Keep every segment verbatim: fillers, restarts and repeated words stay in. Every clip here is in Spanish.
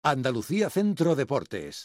Andalucía Centro Deportes.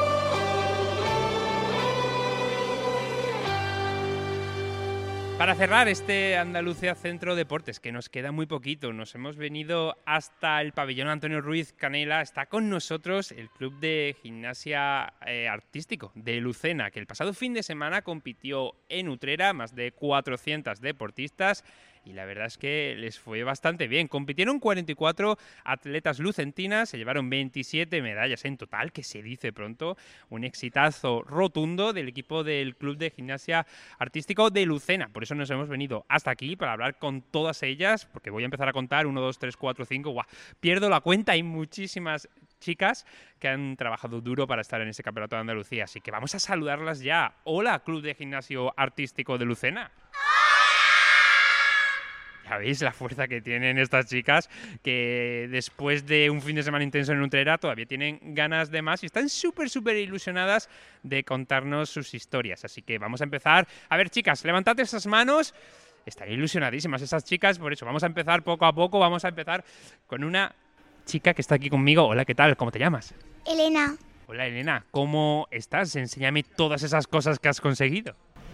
Para cerrar este Andalucía Centro Deportes, que nos queda muy poquito, nos hemos venido hasta el pabellón Antonio Ruiz Canela. Está con nosotros el Club de Gimnasia eh, Artístico de Lucena, que el pasado fin de semana compitió en Utrera, más de cuatrocientos deportistas, y la verdad es que les fue bastante bien. Compitieron cuarenta y cuatro atletas lucentinas, se llevaron veintisiete medallas en total, que se dice pronto, un exitazo rotundo del equipo del Club de Gimnasia Artístico de Lucena. Por eso nos hemos venido hasta aquí, para hablar con todas ellas, porque voy a empezar a contar uno, dos, tres, cuatro, cinco, ¡guau! Pierdo la cuenta, hay muchísimas chicas que han trabajado duro para estar en ese campeonato de Andalucía, así que vamos a saludarlas ya. Hola, Club de Gimnasio Artístico de Lucena. Ya veis la fuerza que tienen estas chicas, que después de un fin de semana intenso en Utrera todavía tienen ganas de más y están súper, súper ilusionadas de contarnos sus historias. Así que vamos a empezar. A ver, chicas, levantad esas manos. Están ilusionadísimas esas chicas, por eso vamos a empezar poco a poco. Vamos a empezar con una chica que está aquí conmigo. Hola, ¿qué tal? ¿Cómo te llamas? Elena. Hola, Elena. ¿Cómo estás? Enséñame todas esas cosas que has conseguido.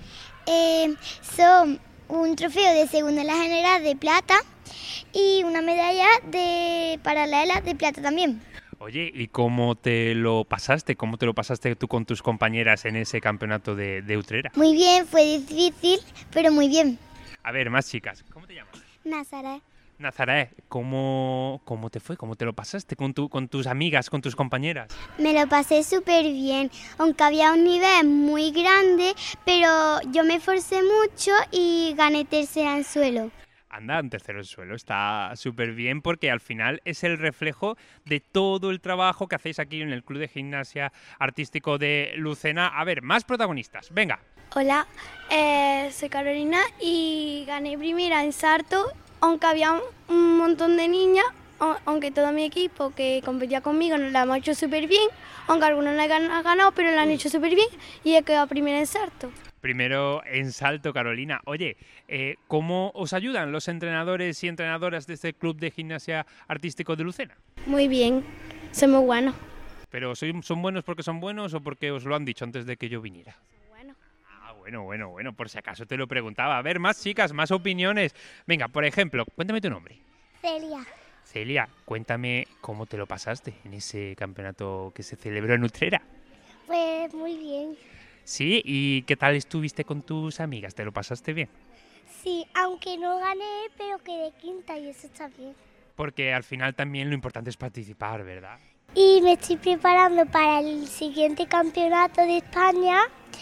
Eh, son un trofeo de segunda en la general de plata y una medalla de paralela de plata también. Oye, ¿y cómo te lo pasaste? ¿Cómo te lo pasaste tú con tus compañeras en ese campeonato de, de Utrera? Muy bien, fue difícil, pero muy bien. A ver, más chicas. ¿Cómo te llamas? Nazaré. Nazaré, ¿cómo, cómo te fue? ¿Cómo te lo pasaste con, tu, con tus amigas, con tus compañeras? Me lo pasé súper bien, aunque había un nivel muy grande, pero yo me esforcé mucho y gané tercera en suelo. Anda, en tercero el suelo, está súper bien, porque al final es el reflejo de todo el trabajo que hacéis aquí en el Club de Gimnasia Artístico de Lucena. A ver, más protagonistas, venga. Hola, eh, soy Carolina y gané primera en salto, aunque había un montón de niñas, aunque todo mi equipo que competía conmigo lo hemos hecho súper bien, aunque algunos no han ganado, pero lo han hecho súper bien y he quedado primera en salto. Primero en salto, Carolina. Oye, eh, ¿cómo os ayudan los entrenadores y entrenadoras de este Club de Gimnasia Artístico de Lucena? Muy bien, son muy buenos. ¿Pero soy, son buenos porque son buenos o porque os lo han dicho antes de que yo viniera? Bueno. Ah, bueno, bueno, bueno, por si acaso te lo preguntaba. A ver, más chicas, más opiniones. Venga, por ejemplo, cuéntame tu nombre. Celia. Celia, cuéntame cómo te lo pasaste en ese campeonato que se celebró en Utrera. Pues muy bien. Sí, ¿y qué tal estuviste con tus amigas? ¿Te lo pasaste bien? Sí, aunque no gané, pero quedé quinta y eso está bien. Porque al final también lo importante es participar, ¿verdad? Y me estoy preparando para el siguiente campeonato de España,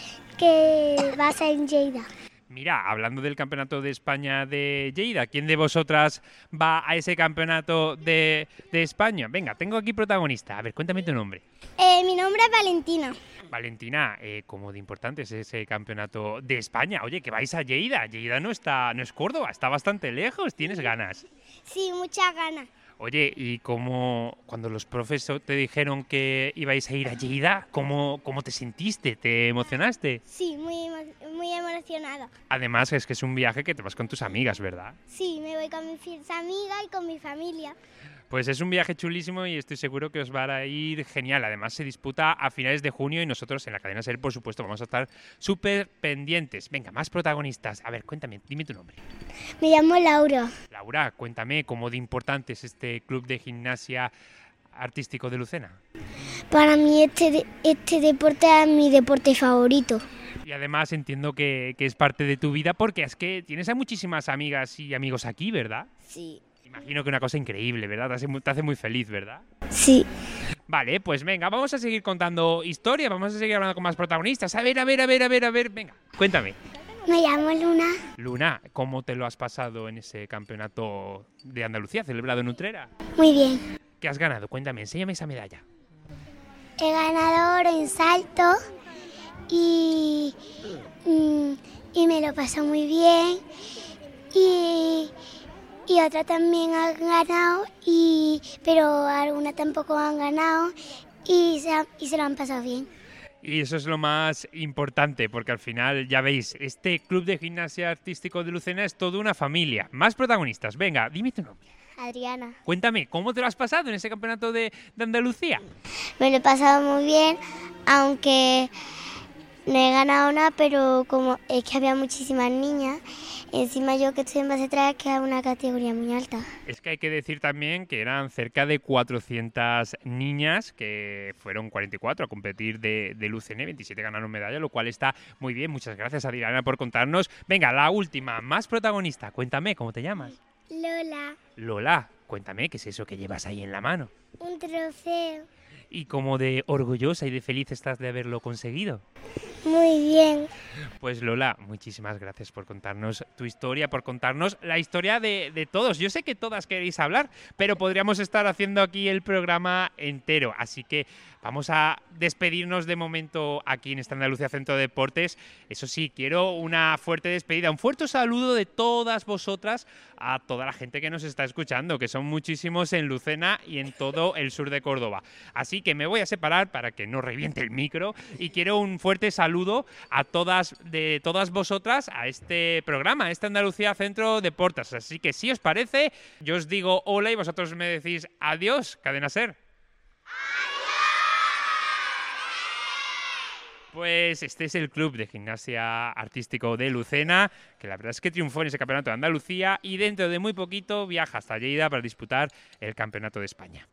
que va a ser en Lleida. Mira, hablando del campeonato de España de Lleida, ¿quién de vosotras va a ese campeonato de, de España? Venga, tengo aquí protagonista. A ver, cuéntame tu nombre. Eh, mi nombre es Valentina. Valentina, eh, ¿cómo de importante es ese campeonato de España? Oye, que vais a Lleida. Lleida no está, no es Córdoba, está bastante lejos. ¿Tienes ganas? Sí, muchas ganas. Oye, ¿y cómo, cuando los profes te dijeron que ibais a ir a Lleida, cómo, cómo te sentiste? ¿Te emocionaste? Sí, muy, emo- muy emocionada. Además, es que es un viaje que te vas con tus amigas, ¿verdad? Sí, me voy con mis amigas y con mi familia. Pues es un viaje chulísimo y estoy seguro que os va a ir genial. Además, se disputa a finales de junio y nosotros en la cadena SER, por supuesto, vamos a estar súper pendientes. Venga, más protagonistas. A ver, cuéntame, dime tu nombre. Me llamo Laura. Laura, cuéntame cómo de importante es este Club de Gimnasia Artístico de Lucena. Para mí este, de- este deporte es mi deporte favorito. Y además entiendo que, que es parte de tu vida porque es que tienes a muchísimas amigas y amigos aquí, ¿verdad? Sí. Imagino que una cosa increíble, ¿verdad? Te hace, mu- te hace muy feliz, ¿verdad? Sí. Vale, pues venga, vamos a seguir contando historias, vamos a seguir hablando con más protagonistas. A ver, a ver, a ver, a ver, a ver, venga, cuéntame. Me llamo Luna. Luna, ¿cómo te lo has pasado en ese campeonato de Andalucía celebrado en Utrera? Muy bien. ¿Qué has ganado? Cuéntame, enséñame esa medalla. He ganado oro en salto y, mm, y me lo pasó muy bien. Y, y otras también han ganado, y, pero algunas tampoco han ganado y se, ha- y se lo han pasado bien. Y eso es lo más importante, porque al final, ya veis, este Club de Gimnasia Artístico de Lucena es toda una familia. Más protagonistas, venga, dime tu nombre. Adriana. Cuéntame, ¿cómo te lo has pasado en ese campeonato de, de Andalucía? Me lo he pasado muy bien, aunque no he ganado nada, pero como es que había muchísimas niñas, encima yo que estoy en base tres, que es una categoría muy alta. Es que hay que decir también que eran cerca de cuatrocientas niñas, que fueron cuarenta y cuatro a competir de, del U C N, veintisiete ganaron medalla, lo cual está muy bien. Muchas gracias, Adriana, por contarnos. Venga, la última, más protagonista. Cuéntame, ¿cómo te llamas? Lola, Lola, cuéntame, ¿qué es eso que llevas ahí en la mano? un trofeo. ¿Y cómo de orgullosa y de feliz estás de haberlo conseguido? Muy bien. Pues Lola, muchísimas gracias por contarnos tu historia, por contarnos la historia de, de todos. Yo sé que todas queréis hablar, pero podríamos estar haciendo aquí el programa entero. Así que vamos a despedirnos de momento aquí en esta Andalucía Centro de Deportes. Eso sí, quiero una fuerte despedida, un fuerte saludo de todas vosotras a toda la gente que nos está escuchando, que son muchísimos en Lucena y en todo el sur de Córdoba. Así que me voy a separar para que no reviente el micro y quiero un fuerte saludo a todas de todas vosotras a este programa, a este Andalucía Centro de Deportes. Así que si os parece, yo os digo hola y vosotros me decís adiós, Cadena Ser. Pues este es el Club de Gimnasia Artístico de Lucena, que la verdad es que triunfó en ese campeonato de Andalucía y dentro de muy poquito viaja hasta Lleida para disputar el Campeonato de España.